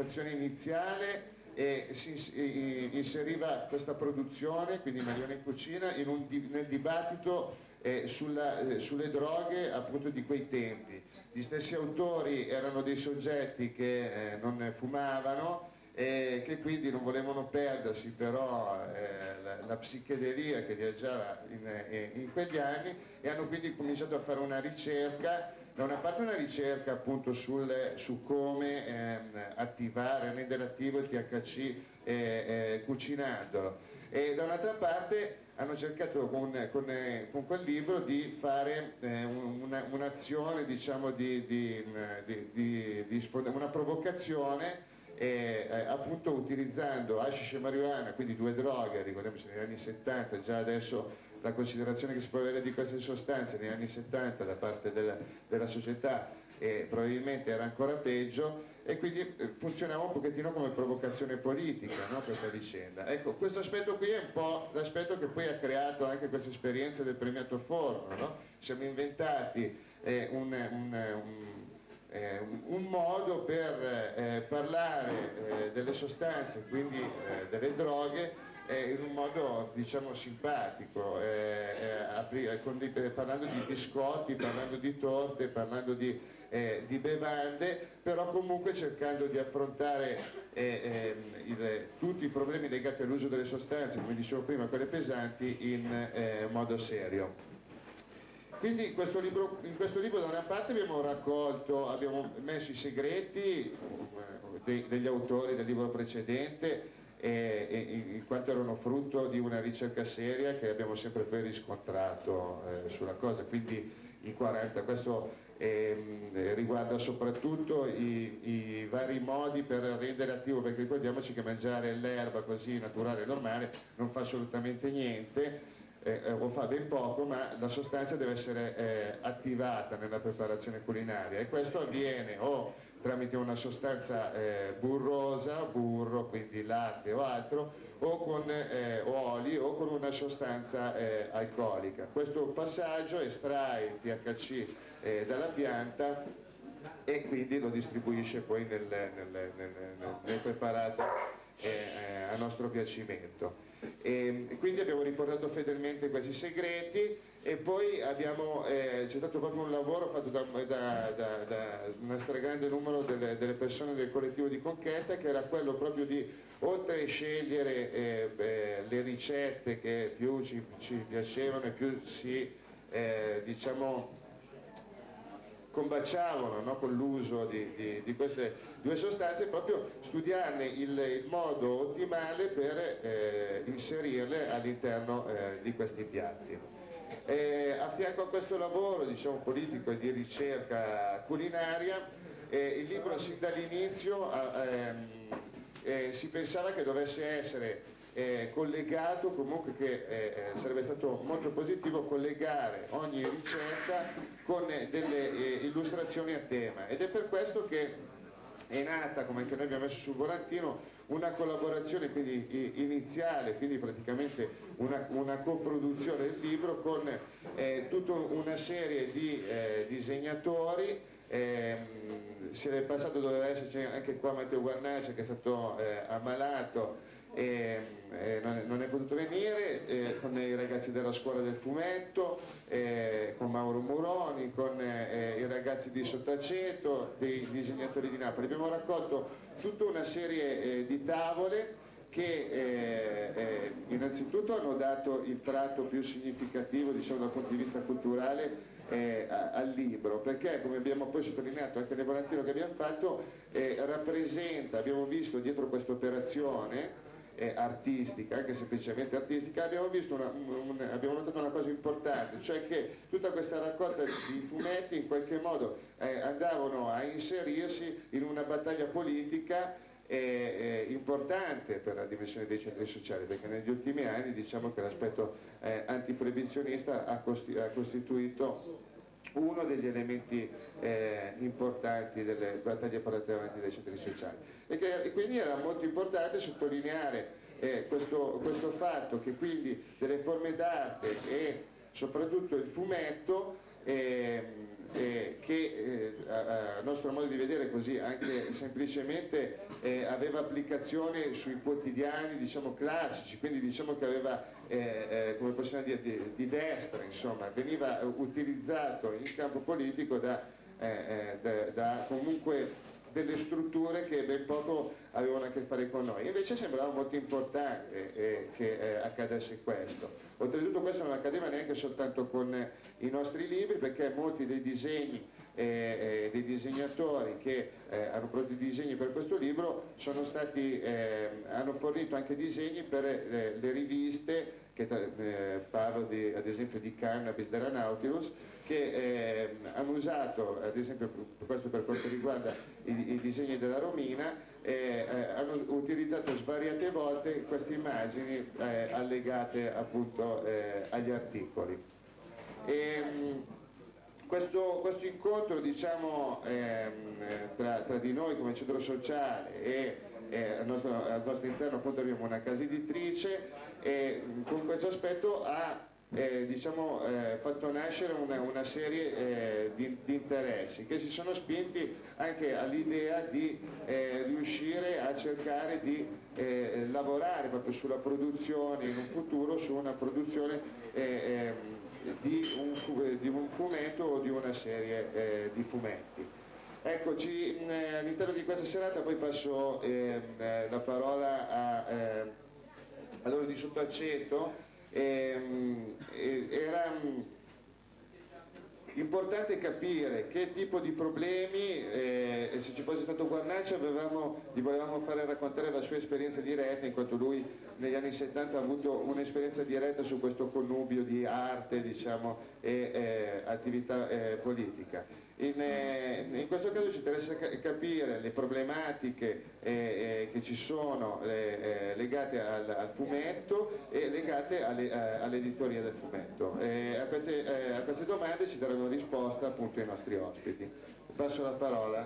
un'azione iniziale e si inseriva questa produzione, quindi Marione in cucina, nel dibattito sulle droghe appunto di quei tempi. Gli stessi autori erano dei soggetti che non fumavano e che quindi non volevano perdersi però la psichedelia che viaggiava in quegli anni, e hanno quindi cominciato a fare una ricerca, da una parte una ricerca appunto su come attivare, rendere attivo il THC cucinandolo, e da un'altra parte hanno cercato con quel libro di fare un'azione, diciamo, una provocazione, appunto utilizzando hashish e marijuana, quindi due droghe, ricordiamoci negli anni 70, già adesso la considerazione che si può avere di queste sostanze negli anni 70 da parte della società probabilmente era ancora peggio, e quindi funzionava un pochettino come provocazione politica, no, questa vicenda. Ecco, questo aspetto qui è un po' l'aspetto che poi ha creato anche questa esperienza del premiato Forno, no? Siamo inventati un modo per parlare delle sostanze, quindi delle droghe, in un modo, diciamo, simpatico, parlando di biscotti, parlando di torte, parlando di bevande, però comunque cercando di affrontare tutti i problemi legati all'uso delle sostanze, come dicevo prima, quelle pesanti, in modo serio. Quindi in questo libro da una parte abbiamo messo i segreti degli autori del libro precedente, in quanto erano frutto di una ricerca seria che abbiamo sempre poi riscontrato sulla cosa, quindi i 40, questo riguarda soprattutto i vari modi per rendere attivo, perché ricordiamoci che mangiare l'erba così naturale e normale non fa assolutamente niente, o fa ben poco, ma la sostanza deve essere attivata nella preparazione culinaria, e questo avviene o tramite una sostanza burrosa, burro, quindi latte o altro, o oli, o con una sostanza alcolica. Questo passaggio estrae il THC dalla pianta e quindi lo distribuisce poi nel preparato a nostro piacimento. E quindi abbiamo riportato fedelmente questi segreti, e poi c'è stato proprio un lavoro fatto da un stragrande numero delle persone del collettivo di Conchetta, che era quello proprio di, oltre a scegliere le ricette che più ci piacevano e più diciamo combaciavano, no, con l'uso di queste due sostanze, proprio studiarne il modo ottimale per inserirle all'interno di questi piatti. A fianco a questo lavoro, diciamo, politico e di ricerca culinaria, il libro sin dall'inizio si pensava che dovesse essere collegato, comunque che sarebbe stato molto positivo collegare ogni ricetta con delle illustrazioni a tema, ed è per questo che è nata, come anche noi abbiamo messo sul volantino, una collaborazione quindi iniziale, quindi praticamente una coproduzione del libro con tutta una serie di disegnatori. Se nel passato doveva esserci anche qua Matteo Guarnace, che è stato ammalato non è potuto venire, con i ragazzi della scuola del fumetto, con Mauro Muroni, con i ragazzi di Sottaceto, dei disegnatori di Napoli. Abbiamo raccolto tutta una serie di tavole che innanzitutto hanno dato il tratto più significativo, diciamo, dal punto di vista culturale al libro, perché, come abbiamo poi sottolineato anche nel volantino che abbiamo fatto, rappresenta, abbiamo visto dietro questa operazione artistica, anche semplicemente artistica, abbiamo notato una cosa importante, cioè che tutta questa raccolta di fumetti in qualche modo andavano a inserirsi in una battaglia politica importante per la dimensione dei centri sociali, perché negli ultimi anni, diciamo, che l'aspetto antiproibizionista ha costituito uno degli elementi importanti delle battaglie portate avanti dai centri sociali, e quindi era molto importante sottolineare questo fatto, che quindi delle forme d'arte e soprattutto il fumetto, che a nostro modo di vedere, così anche semplicemente aveva applicazione sui quotidiani, diciamo, classici, quindi diciamo che aveva, come possiamo dire, di destra, insomma, veniva utilizzato in campo politico da comunque delle strutture che ben poco avevano a che fare con noi. Invece sembrava molto importante che accadesse questo. Oltretutto questo non accadeva neanche soltanto con i nostri libri, perché molti dei disegni dei disegnatori che hanno prodotto i disegni per questo libro hanno fornito anche disegni per le riviste, parlo ad esempio di Cannabis della Nautilus, che hanno usato, ad esempio questo per quanto riguarda i disegni della Romina, hanno utilizzato svariate volte queste immagini allegate appunto agli articoli. Questo incontro, diciamo, tra di noi come centro sociale e al nostro interno appunto abbiamo una casa editrice, e con questo aspetto ha diciamo, fatto nascere una serie di interessi che si sono spinti anche all'idea di riuscire a cercare di lavorare proprio sulla produzione in un futuro, su una produzione di un fumetto o di una serie di fumetti. Eccoci, all'interno di questa serata poi passo la parola a loro di Sottoaceto. Era importante capire che tipo di problemi, e se ci fosse stato Guarnacci gli volevamo fare raccontare la sua esperienza diretta, in quanto lui negli anni 70 ha avuto un'esperienza diretta su questo connubio di arte, diciamo, e attività politica. In questo caso ci interessa capire le problematiche che ci sono legate al fumetto e legate all'editoria del fumetto. A queste domande ci daranno risposta appunto i nostri ospiti. Passo la parola.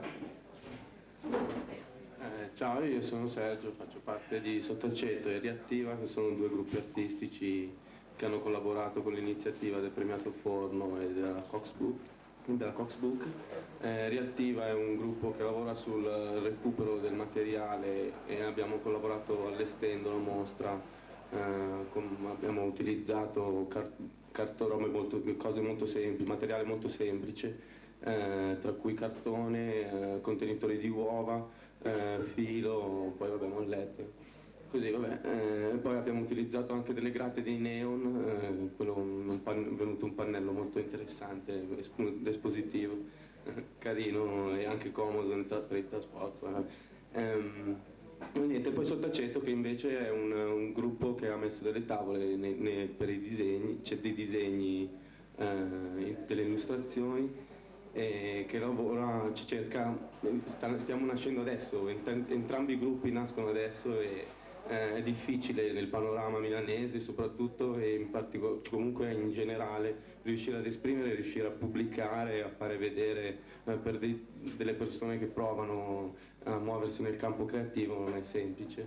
Ciao, io sono Sergio, faccio parte di Sottoaceto e Riattiva, che sono due gruppi artistici che hanno collaborato con l'iniziativa del Premiato Forno e della Coxbook. Riattiva è un gruppo che lavora sul recupero del materiale e abbiamo collaborato allestendo la mostra, abbiamo utilizzato cose molto semplici, materiale molto semplice, tra cui cartone, contenitori di uova, filo, poi vabbè mollette. Così, vabbè. Poi abbiamo utilizzato anche delle grate dei neon, quello è venuto un pannello molto interessante, espositivo, carino e anche comodo per il trasporto. Niente, poi Sottoaceto, che invece è un gruppo che ha messo delle tavole per i disegni, c'è dei disegni, delle illustrazioni, e che lavora, stiamo nascendo adesso, entrambi i gruppi nascono adesso e è difficile nel panorama milanese soprattutto, e in particolare, comunque in generale, riuscire ad esprimere, riuscire a pubblicare, a fare vedere per delle persone che provano a muoversi nel campo creativo non è semplice.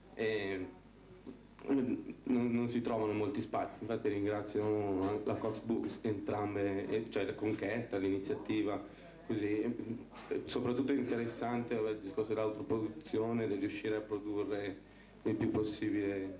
Non si trovano molti spazi, infatti ringrazio la Coxbooks, entrambe, cioè la Conchetta, l'iniziativa, così. Soprattutto è interessante il discorso dell'autoproduzione, di riuscire a produrre il più possibile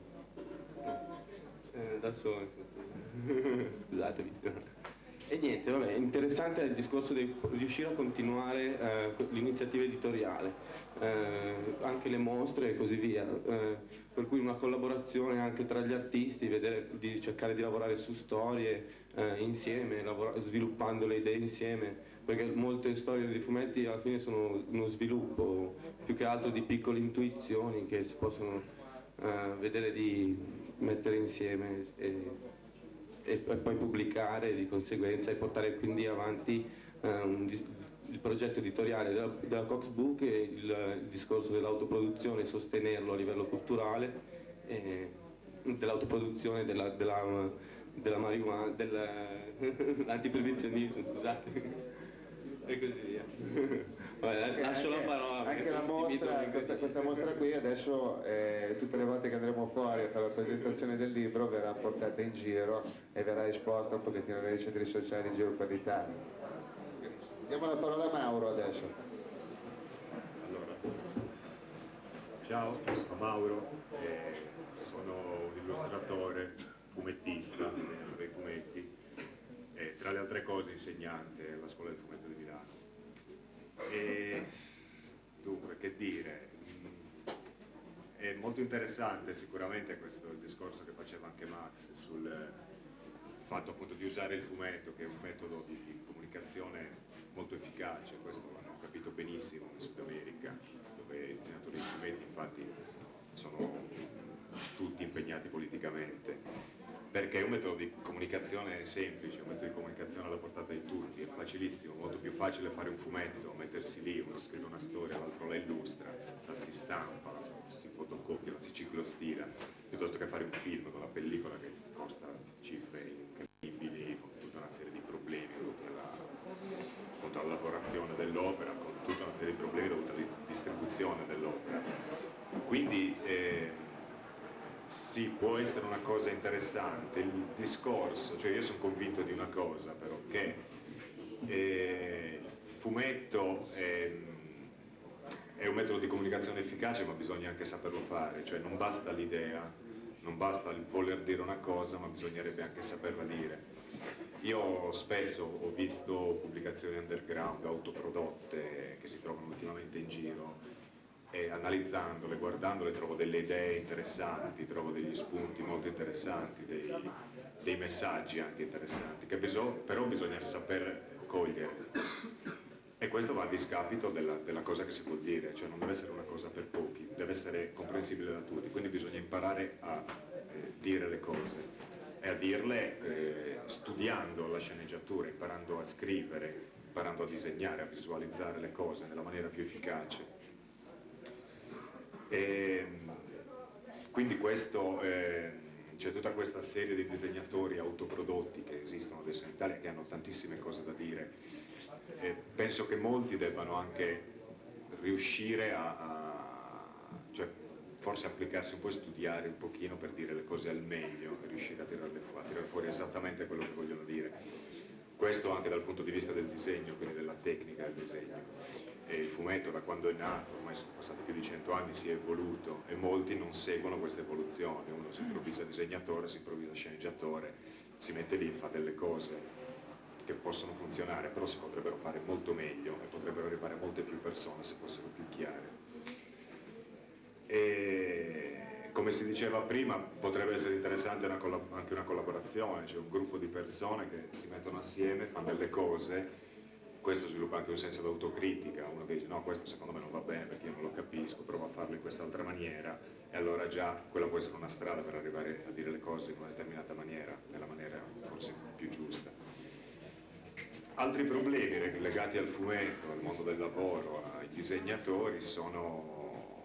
da solo. Scusatemi. E niente, vabbè, interessante il discorso di riuscire a continuare l'iniziativa editoriale, anche le mostre e così via, per cui una collaborazione anche tra gli artisti, di cercare di lavorare su storie insieme, sviluppando le idee insieme, perché molte storie di fumetti alla fine sono uno sviluppo più che altro di piccole intuizioni che si possono vedere di mettere insieme e poi pubblicare di conseguenza, e portare quindi avanti il progetto editoriale della Coxbook e il discorso dell'autoproduzione, sostenerlo a livello culturale, dell'autoproduzione della marijuana, dell'antiproibizionismo, scusate, e così via. Vabbè, lascio la parola. Anche la mostra, questa mostra qui adesso, tutte le volte che andremo fuori a fare la presentazione del libro, verrà portata in giro e verrà esposta un pochettino nei centri sociali in giro per l'Italia. Diamo la parola a Mauro adesso. Allora, Ciao, sono Mauro, sono un illustratore, fumettista, disegno dei fumetti e tra le altre cose insegnante alla Scuola del Fumetto di Milano. E, dunque, che dire, è molto interessante sicuramente questo il discorso che faceva anche Max sul fatto appunto di usare il fumetto, che è un metodo di comunicazione molto efficace. Questo l'hanno capito benissimo in Sud America, dove i disegnatori di fumetti infatti sono tutti impegnati politicamente, perché è un metodo di comunicazione semplice, un metodo di comunicazione alla portata di tutti, è facilissimo, molto più facile fare un fumetto, mettersi lì, uno scrive una storia, l'altro la illustra, la si stampa, si fotocopia, la si ciclostila, piuttosto che fare un film con la pellicola che costa cifre incredibili, con tutta una serie di problemi dovuti alla lavorazione dell'opera, con tutta una serie di problemi dovuti alla distribuzione dell'opera. Quindi sì, può essere una cosa interessante il discorso, cioè io sono convinto di una cosa però, che il fumetto è un metodo di comunicazione efficace, ma bisogna anche saperlo fare, cioè non basta l'idea, non basta il voler dire una cosa, ma bisognerebbe anche saperla dire. Io spesso ho visto pubblicazioni underground, autoprodotte, che si trovano ultimamente in giro, e analizzandole, guardandole, trovo delle idee interessanti, trovo degli spunti molto interessanti, dei messaggi anche interessanti, che però bisogna saper cogliere. E questo va a discapito della cosa che si vuol dire, cioè non deve essere una cosa per pochi, deve essere comprensibile da tutti, quindi bisogna imparare a dire le cose e a dirle studiando la sceneggiatura, imparando a scrivere, imparando a disegnare, a visualizzare le cose nella maniera più efficace. E quindi questo, c'è tutta questa serie di disegnatori autoprodotti che esistono adesso in Italia, che hanno tantissime cose da dire. Penso che molti debbano anche riuscire cioè forse applicarsi un po' e studiare un pochino per dire le cose al meglio e riuscire a tirare fuori esattamente quello che vogliono dire. Questo anche dal punto di vista del disegno, quindi della tecnica del disegno. E il fumetto da quando è nato, ormai sono passati più di 100 anni, si è evoluto e molti non seguono questa evoluzione. Uno si improvvisa disegnatore, si improvvisa sceneggiatore, si mette lì, fa delle cose che possono funzionare, però si potrebbero fare molto meglio e potrebbero arrivare a molte più persone se fossero più chiare. E come si diceva prima, potrebbe essere interessante anche una collaborazione, cioè un gruppo di persone che si mettono assieme, fanno delle cose. Questo sviluppa anche un senso di autocritica, uno che dice no, questo secondo me non va bene perché io non lo capisco, provo a farlo in quest'altra maniera, e allora già quella può essere una strada per arrivare a dire le cose in una determinata maniera, nella maniera forse più giusta. Altri problemi legati al fumetto, al mondo del lavoro, ai disegnatori sono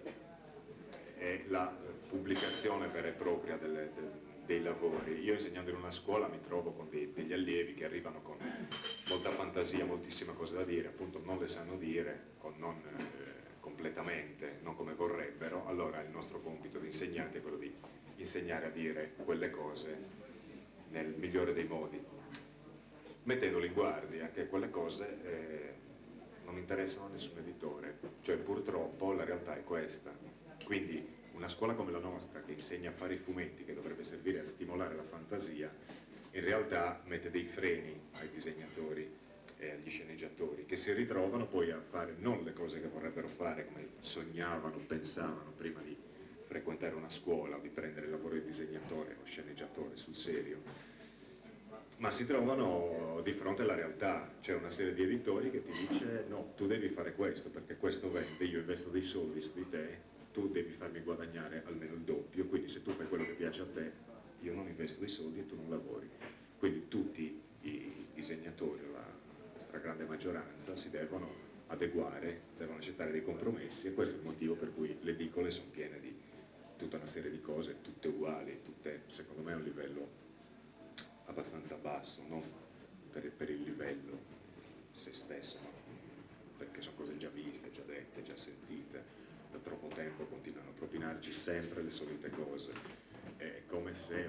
la pubblicazione vera e propria dei lavori. Io insegnando in una scuola mi trovo con degli allievi che arrivano con molta fantasia, moltissime cose da dire, appunto non le sanno dire, o non completamente, non come vorrebbero. Allora il nostro compito di insegnante è quello di insegnare a dire quelle cose nel migliore dei modi, mettendoli in guardia che quelle cose non interessano a nessun editore, cioè purtroppo la realtà è questa. Quindi una scuola come la nostra che insegna a fare i fumetti, che dovrebbe servire a stimolare la fantasia, in realtà mette dei freni ai disegnatori e agli sceneggiatori, che si ritrovano poi a fare non le cose che vorrebbero fare come sognavano, pensavano prima di frequentare una scuola o di prendere il lavoro di disegnatore o sceneggiatore sul serio, ma si trovano di fronte alla realtà. C'è una serie di editori che ti dice no, tu devi fare questo perché questo vende, io investo dei soldi su di te, tu devi farmi guadagnare almeno il doppio, quindi se tu fai quello che piace a te io non investo dei soldi e tu non lavori. Quindi tutti i disegnatori, la stragrande maggioranza, si devono adeguare, devono accettare dei compromessi, e questo è il motivo per cui le edicole sono piene di tutta una serie di cose, tutte uguali, tutte secondo me a un livello abbastanza basso, non per il livello se stesso, no? Perché sono cose già viste, già dette, già sentite, da troppo tempo continuano a propinarci sempre le solite cose. È come se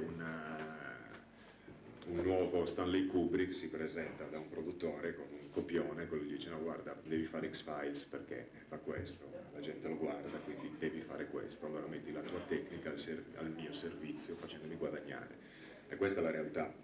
un nuovo Stanley Kubrick si presenta da un produttore con un copione, quello gli dice no guarda devi fare X-Files perché fa questo, la gente lo guarda, quindi devi fare questo, allora metti la tua tecnica al mio servizio facendomi guadagnare. E questa è la realtà.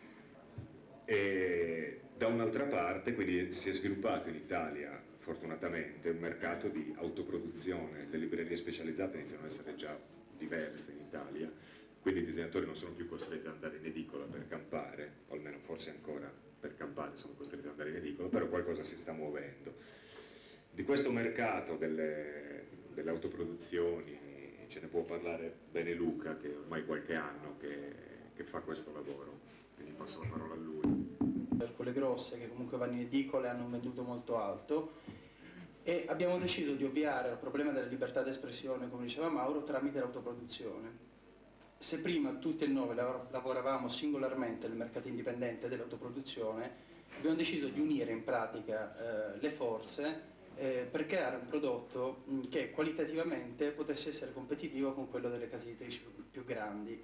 E da un'altra parte, quindi si è sviluppato in Italia, fortunatamente, un mercato di autoproduzione. Le librerie specializzate iniziano ad essere già diverse in Italia, quindi i disegnatori non sono più costretti ad andare in edicola per campare, o almeno forse ancora per campare sono costretti ad andare in edicola, però qualcosa si sta muovendo. Di questo mercato delle autoproduzioni ce ne può parlare bene Luca, che ormai qualche anno che fa questo lavoro, quindi passo la parola a lui. Per quelle grosse che comunque vanno in edicole hanno un venduto molto alto, e abbiamo deciso di ovviare al problema della libertà d'espressione, come diceva Mauro, tramite l'autoproduzione. Se prima tutti e noi lavoravamo singolarmente nel mercato indipendente dell'autoproduzione, abbiamo deciso di unire in pratica le forze per creare un prodotto che qualitativamente potesse essere competitivo con quello delle case editrici più grandi.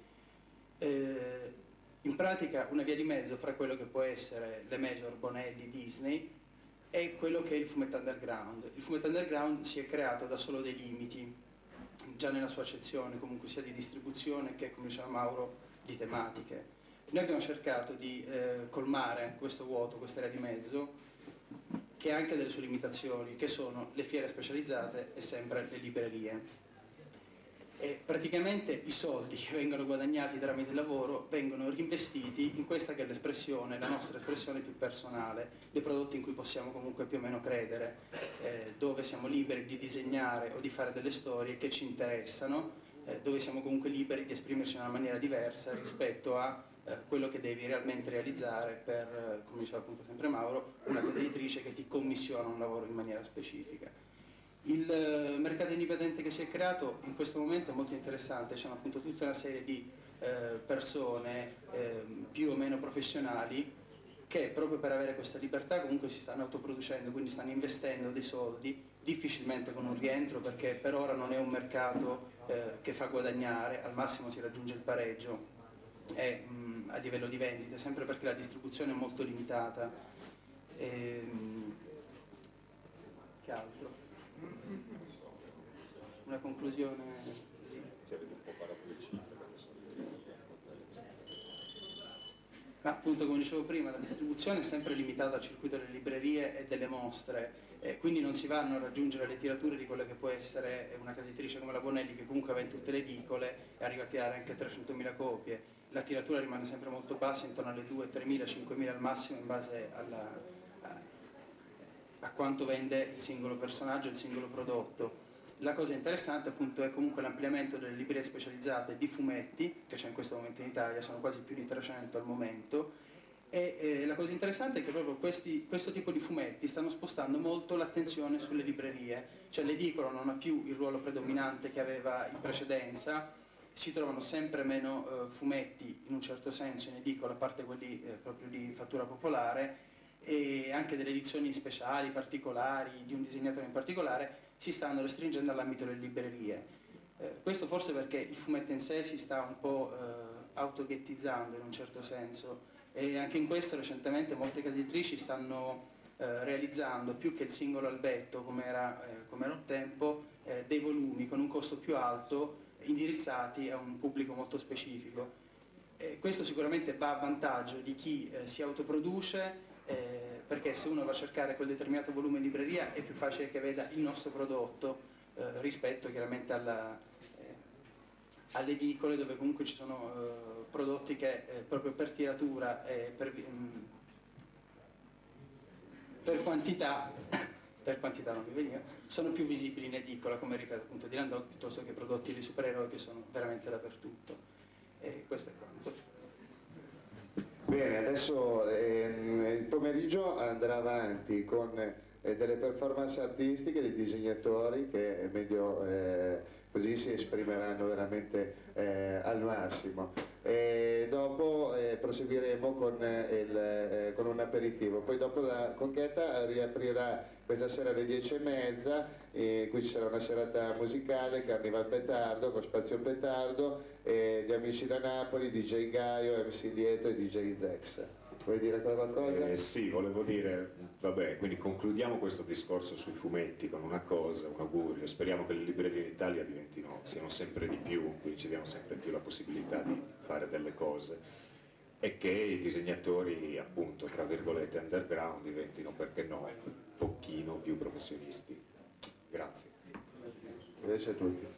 In pratica una via di mezzo fra quello che può essere le major Bonelli, Disney, e quello che è il fumetto underground. Il fumetto underground si è creato da solo dei limiti, già nella sua accezione, comunque sia di distribuzione che, come diceva Mauro, di tematiche. Noi abbiamo cercato di colmare questo vuoto, questa via di mezzo, che ha anche delle sue limitazioni, che sono le fiere specializzate e sempre le librerie. E praticamente i soldi che vengono guadagnati tramite il lavoro vengono reinvestiti in questa che è l'espressione, la nostra espressione più personale, dei prodotti in cui possiamo comunque più o meno credere, dove siamo liberi di disegnare o di fare delle storie che ci interessano, dove siamo comunque liberi di esprimerci in una maniera diversa rispetto a quello che devi realmente realizzare per, come diceva appunto sempre Mauro, una casa editrice che ti commissiona un lavoro in maniera specifica. Il mercato indipendente che si è creato in questo momento è molto interessante, c'è appunto tutta una serie di persone più o meno professionali che proprio per avere questa libertà comunque si stanno autoproducendo, quindi stanno investendo dei soldi, difficilmente con un rientro, perché per ora non è un mercato che fa guadagnare, al massimo si raggiunge il pareggio a livello di vendite, sempre perché la distribuzione è molto limitata. Che altro? Una conclusione? Ma appunto, come dicevo prima, la distribuzione è sempre limitata al circuito delle librerie e delle mostre, quindi non si vanno a raggiungere le tirature di quella che può essere una casa editrice come la Bonelli, che comunque va in tutte le edicole e arriva a tirare anche 300.000 copie. La tiratura rimane sempre molto bassa, intorno alle 2.000, 3.000, 5.000 al massimo, in base a quanto vende il singolo personaggio, il singolo prodotto. La cosa interessante appunto è comunque l'ampliamento delle librerie specializzate di fumetti, che c'è in questo momento in Italia, sono quasi più di 300 al momento, e la cosa interessante è che proprio questo tipo di fumetti stanno spostando molto l'attenzione sulle librerie, cioè l'edicola non ha più il ruolo predominante che aveva in precedenza, si trovano sempre meno fumetti in un certo senso in edicola, a parte quelli proprio di fattura popolare, e anche delle edizioni speciali, particolari, di un disegnatore in particolare, si stanno restringendo all'ambito delle librerie. Questo forse perché il fumetto in sé si sta un po' autoghettizzando in un certo senso, e anche in questo recentemente molte case editrici stanno realizzando, più che il singolo albetto come era un tempo, dei volumi con un costo più alto indirizzati a un pubblico molto specifico. Questo sicuramente va a vantaggio di chi si autoproduce, perché se uno va a cercare quel determinato volume in libreria è più facile che veda il nostro prodotto rispetto chiaramente alle edicole, dove comunque ci sono prodotti che proprio per tiratura e per quantità non mi veniva, sono più visibili in edicola, come ripeto appunto di Landau, piuttosto che prodotti di supereroi che sono veramente dappertutto. E questo è quanto. Bene, adesso il pomeriggio andrà avanti con delle performance artistiche dei disegnatori che meglio così si esprimeranno veramente al massimo. E dopo proseguiremo con un aperitivo, poi dopo la Conchetta riaprirà questa sera alle 10:30, qui ci sarà una serata musicale, Carnival Petardo con Spazio Petardo, gli amici da Napoli, DJ Gaio, MC Lieto e DJ Zex. Vuoi dire qualcosa? Sì, volevo dire, vabbè, quindi concludiamo questo discorso sui fumetti con una cosa, un augurio, speriamo che le librerie in Italia diventino siano sempre di più, quindi ci diano sempre più la possibilità di fare delle cose, e che i disegnatori, appunto, tra virgolette, underground diventino, perché no, un pochino più professionisti. Grazie. Grazie a tutti.